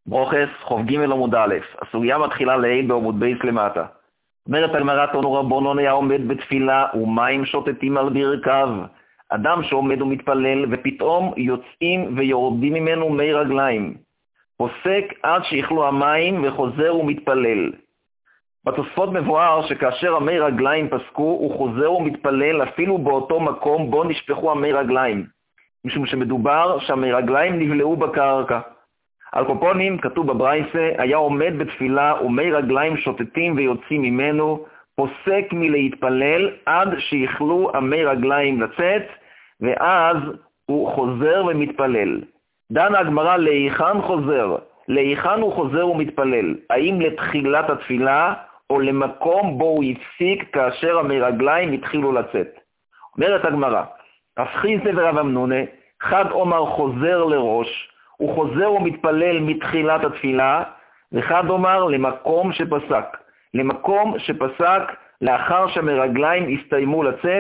ברוכס, חוב ג' עמוד א', הסוגיה מתחילה לעיל בעמוד בייס למטה. אומרת הגמרא, תנו רבנן היה עומד בתפילה ומים שוטטים על ברכיו. אדם שעומד ומתפלל ופתאום יוצאים ויורדים ממנו מי רגליים. פוסק עד שיכלו המים וחוזר ומתפלל. בתוספות מבואר שכאשר המי רגליים פסקו הוא חוזר ומתפלל אפילו באותו מקום בו נשפכו המי רגליים. משום שמדובר שהמי רגליים נבלעו בקרקע. על קופונים כתוב בברייסה, היה עומד בתפילה ומי רגליים שוטטים ויוצאים ממנו, פוסק מלהתפלל עד שיכלו המי רגליים לצאת, ואז הוא חוזר ומתפלל. דנה הגמרא להיכן חוזר? להיכן הוא חוזר ומתפלל? האם לתחילת התפילה או למקום בו הוא הפסיק כאשר המי רגליים התחילו לצאת? אומרת הגמרא, רב חיסדא ורב אמנונה, חד אומר חוזר לראש, הוא חוזר ומתפלל מתחילת התפילה, וחד אומר למקום שפסק. למקום שפסק לאחר שהמרגליים הסתיימו לצאת,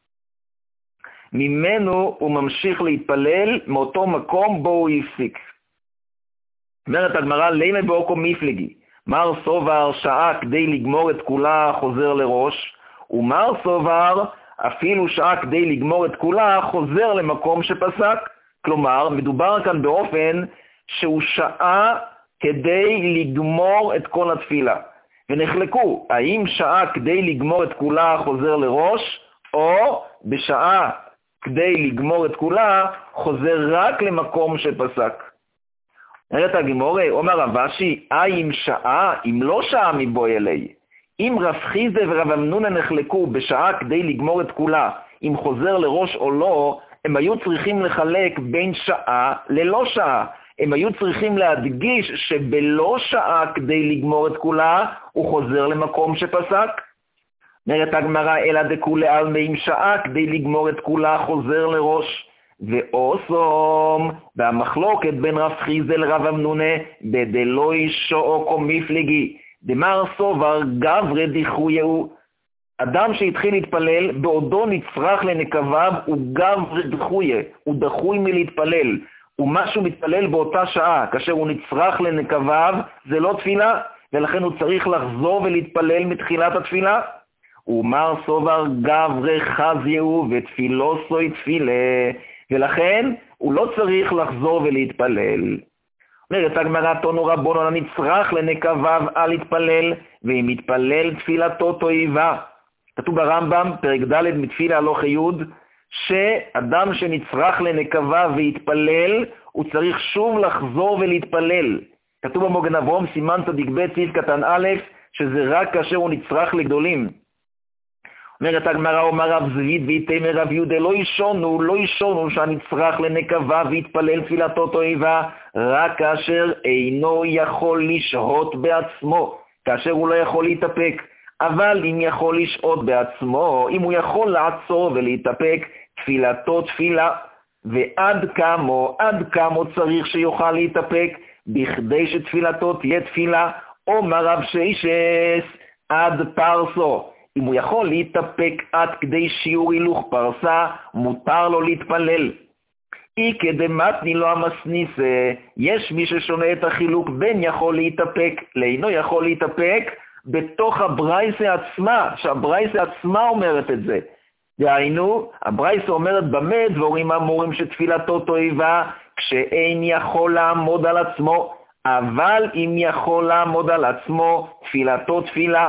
ממנו הוא ממשיך להתפלל מאותו מקום בו הוא הפסיק. אומרת הגמרא, לימי באוקו מפלגי, מר סובר שעה כדי לגמור את כולה חוזר לראש, ומר סובר אפילו שעה כדי לגמור את כולה חוזר למקום שפסק. כלומר, מדובר כאן באופן שהוא שעה כדי לגמור את כל התפילה. ונחלקו, האם שעה כדי לגמור את כולה חוזר לראש, או בשעה כדי לגמור את כולה חוזר רק למקום שפסק. אומרת הגמרא, אומר רב אשי, אם שעה, אם לא שעה מבוא אלי. אם רב חיסדא ורב אמנונה נחלקו בשעה כדי לגמור את כולה, אם חוזר לראש או לא, הם היו צריכים לחלק בין שעה ללא שעה. הם היו צריכים להדגיש שבלא שעה כדי לגמור את כולה, הוא חוזר למקום שפסק. אומרת הגמרא, אלא דכולי עלמא עם שעה כדי לגמור את כולה חוזר לראש. ואוסום, והמחלוקת בין רב חיסדא לרב אמנונה, בדלוי שואקו מפלגי, דמר סובר גברי דיחויהו. אדם שהתחיל להתפלל, בעודו נצרך לנקביו, הוא גברי דחויה, הוא דחוי מלהתפלל. ומה שהוא מתפלל באותה שעה, כאשר הוא נצרך לנקביו, זה לא תפילה, ולכן הוא צריך לחזור ולהתפלל מתחילת התפילה. ומר סובר גברי חזיהו ותפילו סוי תפילה, ולכן הוא לא צריך לחזור ולהתפלל. אומרת הגמרא, תנו רבנן הנצרך לנקביו אל יתפלל, ואם יתפלל תפילתו תועבה. כתוב ברמב"ם, פרק ד' מתפילה הלוך י', שאדם שנצרך לנקביו ויתפלל, הוא צריך שוב לחזור ולהתפלל. כתוב במגן אברהם סימן צדיק ב' סעיף קטן א', שזה רק כאשר הוא נצרך לגדולים. אומרת הגמרא, אומר רב זביד ויתמר רב יהודה, לא ישונו שהנצרך לנקביו ויתפלל תפילתו תועבה, רק כאשר אינו יכול לשהות בעצמו, כאשר הוא לא יכול להתאפק. אבל אם יכול לשהות בעצמו, אם הוא יכול לעצור ולהתאפק, תפילתו תפילה. ועד כמה צריך שיוכל להתאפק, בכדי שתפילתו תהיה תפילה. אומר רב שיישס, עד פרסו. אם הוא יכול להתאפק עד כדי שיעור הילוך פרסה, מותר לו להתפלל. כדמתני לא המסניסה, יש מי ששונה את החילוק בין יכול להתאפק לאינו יכול להתאפק, בתוך הברייסה עצמה, שהברייסה עצמה אומרת את זה. דהיינו, הברייסה אומרת במה דבורים אמורים שתפילתו תועבה, כשאין יכול לעמוד על עצמו, אבל אם יכול לעמוד על עצמו, תפילתו תפילה.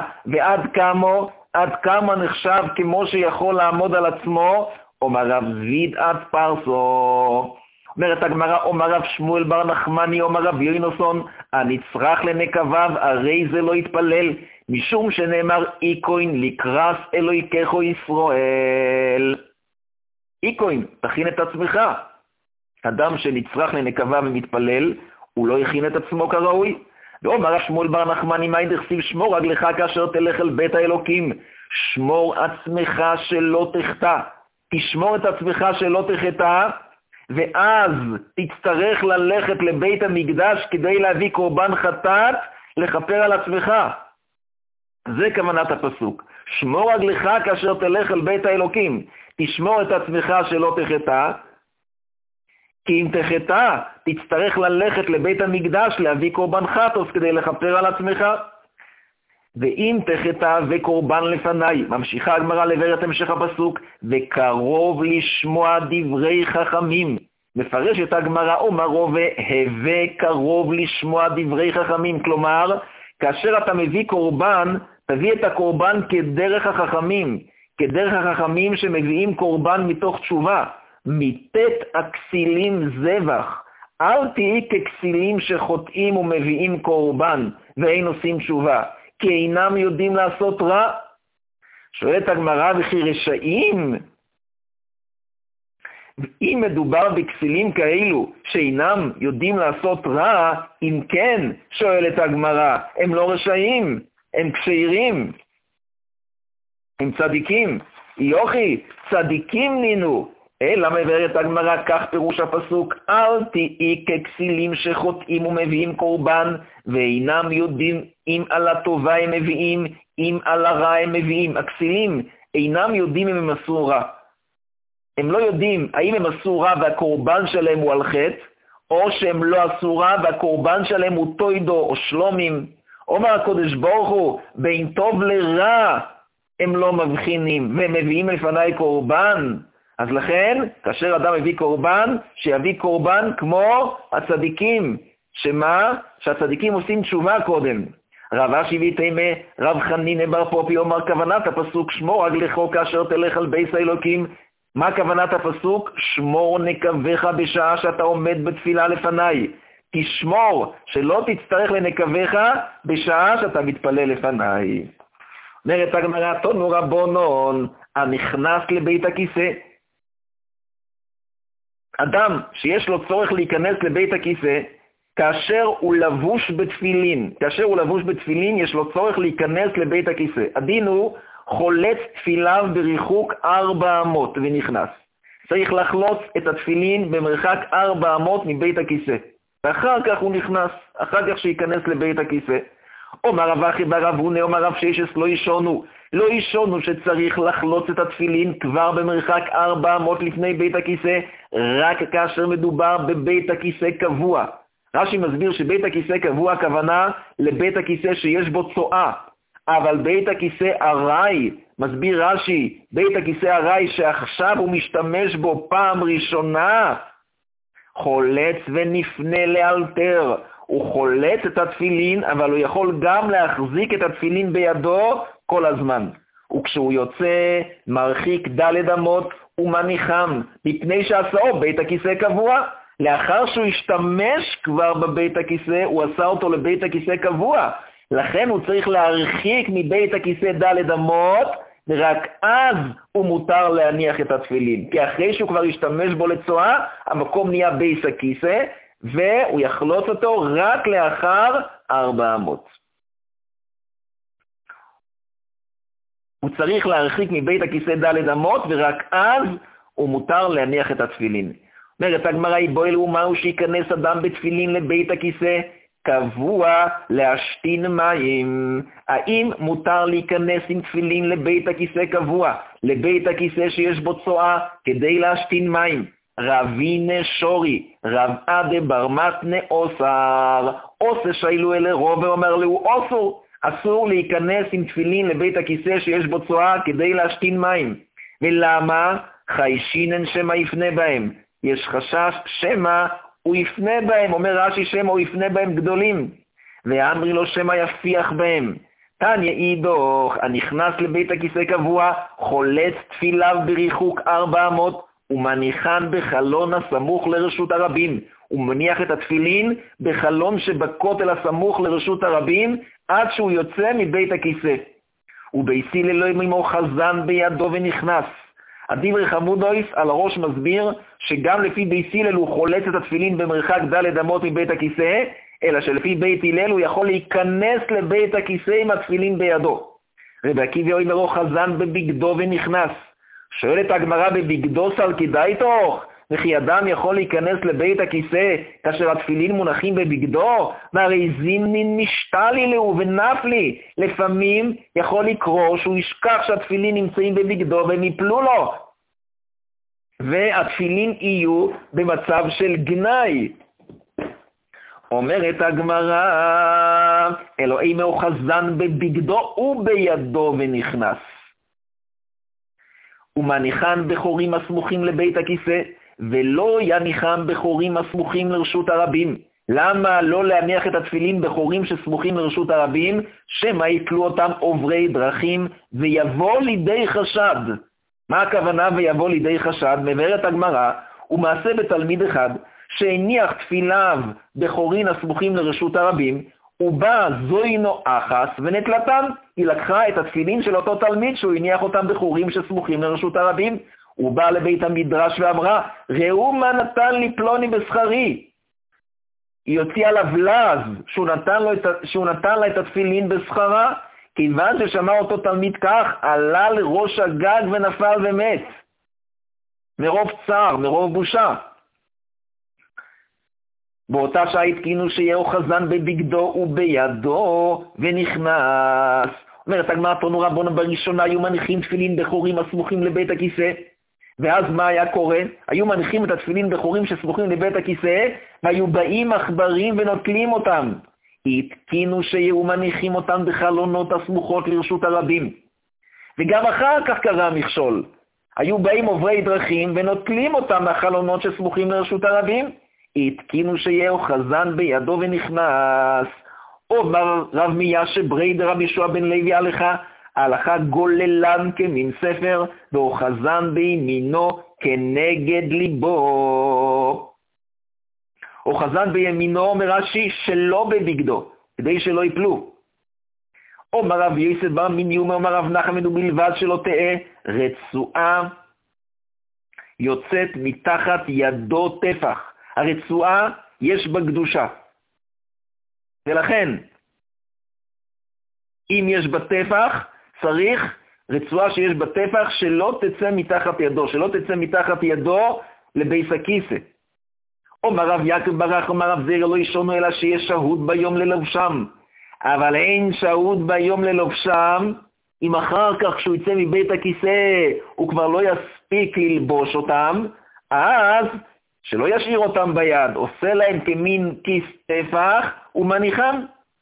עד כמה נחשב כמו שיכול לעמוד על עצמו, אומר רב זביד עד פרסו. אומרת הגמרא, אומר רב שמואל בר נחמני, אומר רב יוינוסון, הנצרך לנקביו, הרי זה לא יתפלל, משום שנאמר איקוין לקרס אלוהיכו ישראל. איקוין, תכין את עצמך. אדם שנצרך לנקביו ומתפלל, הוא לא יכין את עצמו כראוי. ואומר רב שמואל בר נחמני, מה דכתיב שמור רגלך כאשר תלך אל בית האלוקים, שמור עצמך שלא תחטא. תשמור את עצמך שלא תחטא, ואז תצטרך ללכת לבית המקדש כדי להביא קורבן חטאת, לכפר על עצמך. זה כוונת הפסוק. שמור רגלך כאשר תלך אל בית האלוקים. תשמור את עצמך שלא תחטא. כי אם תחטא, תצטרך ללכת לבית המקדש להביא קורבן חטוס כדי לכפר על עצמך. ואם תחטא וקורבן לפניי, ממשיכה הגמרא לבאר את המשך הפסוק, וקרוב לשמוע דברי חכמים. מפרשת הגמרא אומרו והווה קרוב לשמוע דברי חכמים, כלומר, כאשר אתה מביא קורבן, תביא את הקורבן כדרך החכמים, כדרך החכמים שמביאים קורבן מתוך תשובה. מתת הכסילים זבח, אל תהי ככסילים שחוטאים ומביאים קורבן ואין עושים תשובה, כי אינם יודעים לעשות רע. שואלת הגמרא, וכי רשעים? אם מדובר בכסילים כאלו שאינם יודעים לעשות רע, אם כן, שואלת הגמרא, הם לא רשעים, הם כשרים, הם צדיקים. יוכי, צדיקים נינו. אלא מבארת הגמרא, כך פירוש הפסוק, אל תהי ככסילים שחוטאים ומביאים קורבן, ואינם יודעים אם על הטובה הם מביאים, אם על הרע הם מביאים. הכסילים אינם יודעים אם הם עשו רע. הם לא יודעים האם הם עשו רע והקורבן שלהם הוא על חטא, או שהם לא עשו רע והקורבן שלהם הוא תוידו או שלומים. אומר הקדוש ברוך הוא, בין טוב לרע הם לא מבחינים, והם מביאים לפניי קורבן. אז לכן, כאשר אדם מביא קורבן, שיביא קורבן כמו הצדיקים. שמה? שהצדיקים עושים תשובה קודם. רב אשי ויתימה, רב חנינא בר פופי אומר כוונת הפסוק, שמור רגלך כאשר תלך על בית האלוקים. מה כוונת הפסוק? שמור נקבך בשעה שאתה עומד בתפילה לפניי. תשמור שלא תצטרך לנקבך בשעה שאתה מתפלל לפניי. אומרת הגמרא, תנו רבונון, הנכנס לבית הכיסא. אדם שיש לו צורך להיכנס לבית הכיסא, כאשר הוא לבוש בתפילין, יש לו צורך להיכנס לבית הכיסא. הדין הוא חולץ תפיליו בריחוק 400 ונכנס. צריך לחלוץ את התפילין במרחק 400 מבית הכיסא. ואחר כך הוא נכנס, אחר כך שיכנס לבית הכיסא. אומר רב אחי ברב הונא, אומר רב ששת לא ישונו שצריך לחלוץ את התפילין כבר במרחק 400 לפני בית הכיסא, רק כאשר מדובר בבית הכיסא קבוע. רש"י מסביר שבית הכיסא קבוע הכוונה לבית הכיסא שיש בו צואה, אבל בית הכיסא ארעי, מסביר רש"י, בית הכיסא ארעי שעכשיו הוא משתמש בו פעם ראשונה, חולץ ונפנה לאלתר. הוא חולץ את התפילין, אבל הוא יכול גם להחזיק את התפילין בידו כל הזמן. וכשהוא יוצא, מרחיק ד' אמות ומניחם, מפני שעשאו בית הכיסא קבוע. לאחר שהוא השתמש כבר בבית הכיסא, הוא עשה אותו לבית הכיסא קבוע. לכן הוא צריך להרחיק מבית הכיסא ד' אמות, ורק אז הוא מותר להניח את התפילין. כי אחרי שהוא כבר השתמש בו לצואה, המקום נהיה בייס הכיסא, והוא יחלוץ אותו רק לאחר 400. הוא צריך להרחיק מבית הכיסא ד' אמות, ורק אז הוא מותר להניח את התפילין. אומרת הגמרא, בואי ומהו שיכנס אדם בתפילין לבית הכיסא, קבוע להשתין מים. האם מותר להיכנס עם תפילין לבית הכיסא קבוע, לבית הכיסא שיש בו צואה, כדי להשתין מים? רבינה שורי, רב עדה בר מתנה אוסר, עושה שאילו אלה רוב ואומר לו אסור להיכנס עם תפילין לבית הכיסא שיש בו צואה כדי להשתין מים. ולמה? חיישינן שמה יפנה בהם. יש חשש שמה הוא יפנה בהם, אומר רש"י שמה הוא יפנה בהם גדולים. ואמרי לו שמה יפיח בהם. תניא אידוך, הנכנס לבית הכיסא קבוע, חולץ תפיליו בריחוק 400, ומניחן בחלון הסמוך לרשות הרבים. הוא מניח את התפילין בחלון שבכותל הסמוך לרשות הרבים, עד שהוא יוצא מבית הכיסא. ובייסיל אלוהים עמו חזן בידו ונכנס. הדברי חמודויס על הראש מסביר שגם לפי בית הלל הוא חולץ את התפילין במרחק ד' אמות מבית הכיסא, אלא שלפי בית הלל הוא יכול להיכנס לבית הכיסא עם התפילין בידו. רבי עקיבא אומרו חזן בבגדו ונכנס. שואלת הגמרא, בבגדו סל כדאי תוך? וכי אדם יכול להיכנס לבית הכיסא כאשר התפילין מונחים בבגדו? והרי זימנין משתלי לו ונפלי. לפעמים יכול לקרות שהוא ישכח שהתפילין נמצאים בבגדו והם יפלו לו. והתפילין יהיו במצב של גנאי. אומרת הגמרא, אלוהי מאוחזן בבגדו ובידו ונכנס. ומניחן בחורים הסמוכים לבית הכיסא, ולא יניחם בחורים הסמוכים לרשות הרבים. למה לא להניח את התפילין בחורים שסמוכים לרשות הרבים? שמא יקלו אותם עוברי דרכים ויבוא לידי חשד. מה הכוונה ויבוא לידי חשד? מבארת הגמרא, ומעשה בתלמיד אחד שהניח תפיליו בחורין הסמוכים לרשות הרבים, ובא זוינו אחס ונטלתן. היא לקחה את התפילין של אותו תלמיד שהוא הניח אותם בחורים שסמוכים לרשות הרבים. הוא בא לבית המדרש ואמרה, ראו מה נתן לי פלוני בשכרי. היא הוציאה עליו לז שהוא נתן לה את התפילין בשכרה, כיוון ששמע אותו תלמיד כך, עלה לראש הגג ונפל ומת. מרוב צער, מרוב בושה. באותה שעה התקינו שיהיה אוחזן בבגדו ובידו ונכנס. אומרת הגמרא, תנו רבנו, בראשונה היו מניחים תפילין בחורים הסמוכים לבית הכיסא, ואז מה היה קורה? היו מניחים את התפילין בחורים שסמוכים לבית הכיסא, והיו באים עכברים ונוטלים אותם. התקינו שיהיו מניחים אותם בחלונות הסמוכות לרשות הרבים. וגם אחר כך קרה מכשול. היו באים עוברי דרכים ונוטלים אותם מהחלונות שסמוכים לרשות הרבים. התקינו שיהיה אוחזן בידו ונכנס. אומר רב מיאשה בריידר רבי יהושע בן לוי הלכה גוללן כמין ספר, ואוחזן בימינו כנגד ליבו. אוחזן בימינו, אומר רש"י, שלא בבגדו, כדי שלא יפלו. אומר רב יוסף בר מיניום, אומר רב נחמן, ובלבד שלא תהיה רצועה יוצאת מתחת ידו טפח. הרצועה יש בה קדושה. ולכן, אם יש בה טפח, צריך רצועה שיש בה טפח שלא תצא מתחת ידו, שלא תצא מתחת ידו לבייס הכיסא. אומר רב יעקב ברח, אומר רב זירא, לא ישונו אלא שיש שהות ביום ללובשם. אבל אין שהות ביום ללובשם, אם אחר כך כשהוא יצא מבית הכיסא הוא כבר לא יספיק ללבוש אותם, אז שלא ישאיר אותם ביד, עושה להם כמין כיס טפח ומניחם.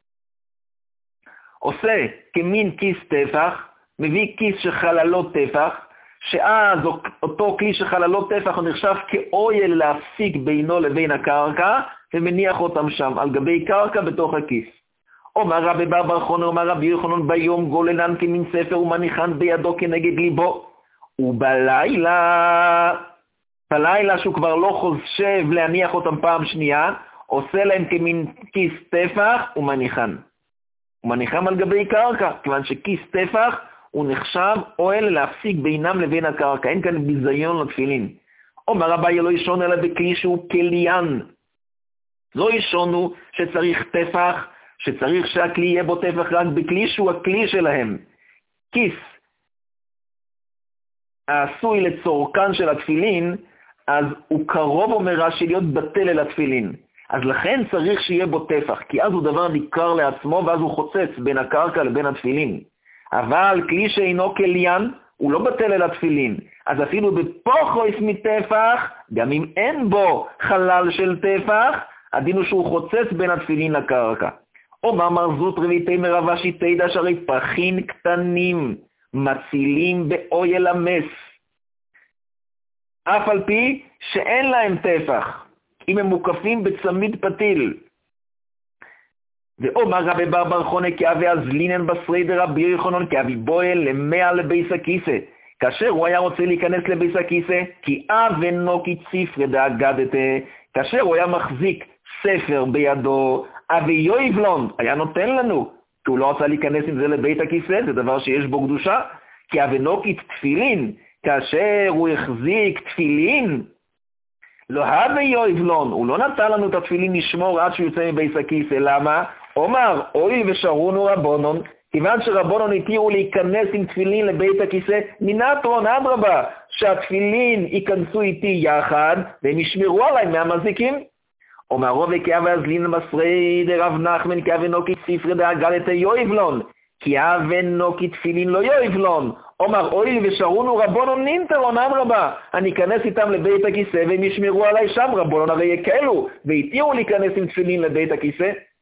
עושה כמין כיס טפח, מביא כיס שחללות טפח, שאז אותו כלי שחללות טפח הוא נחשב כאויל להפסיק בינו לבין הקרקע, ומניח אותם שם על גבי קרקע בתוך הכיס. אומר רבי בר חונה, אומר רבי יוחנן, ביום גוללן כמין ספר ומניחן בידו כנגד ליבו. ובלילה, בלילה שהוא כבר לא חושב להניח אותם פעם שנייה, עושה להם כמין כיס טפח ומניחן. ומניחם על גבי קרקע, כיוון שכיס טפח הוא נחשב אוהל להפסיק בינם לבין הקרקע. אין כאן ביזיון לתפילין. אומר רבי, לא ישון אלא בכלי שהוא כליין. לא ישונו שצריך טפח, שצריך שהכלי יהיה בו טפח רק בכלי שהוא הכלי שלהם. כיס העשוי לצורכן של התפילין, אז הוא קרוב, אומר רש"י, להיות בטל אל התפילין. אז לכן צריך שיהיה בו טפח, כי אז הוא דבר ניכר לעצמו, ואז הוא חוצץ בין הקרקע לבין התפילין. אבל כלי שאינו כליין, הוא לא בטל אל התפילין. אז אפילו בפוחויס מטפח, גם אם אין בו חלל של טפח, הדין הוא שהוא חוצץ בין התפילין לקרקע. או מאמר זוט רביתי מרבה שיטי שהרי פחין קטנים מצילים באויל המס, אף על פי שאין להם טפח, אם הם מוקפים בצמיד פתיל. ואומר רבי בר חונה, כאבי הזלינן בשרי דרבי יוחנן, כאבי בועל למאה לבייס הכיסא. כאשר הוא היה רוצה להיכנס לבייס הכיסא, כי אבנו כי ציפרי דאגדתה, כאשר הוא היה מחזיק ספר בידו, אבי יויבלון היה נותן לנו, כי הוא לא רצה להיכנס עם זה לבית הכיסא, זה דבר שיש בו קדושה. כי אבנוקית תפילין, כאשר הוא החזיק תפילין, לא הווה יויבלון, הוא לא נתן לנו את התפילין לשמור עד שהוא יוצא מבית הכיסא. למה? אומר, אוי ושרונו רבונון, כיוון שרבונון התירו להיכנס עם תפילין לבית הכיסא, מנטרון אדרבה, שהתפילין ייכנסו איתי יחד, והם ישמרו עליי מהמזיקים. אומר רובי כאבי הזלין בשרי דרב נחמן, כאבנוקית ספרי דאגדתה יויבלון, כי אבנו כתפילין לא יאבלון, אומר אוי ושרונו רבונון נינטרון אמרבה, אני אכנס איתם לבית הכיסא והם ישמרו עליי שם, רבונון הרי יקלו, והתירו להיכנס עם תפילין לבית הכיסא.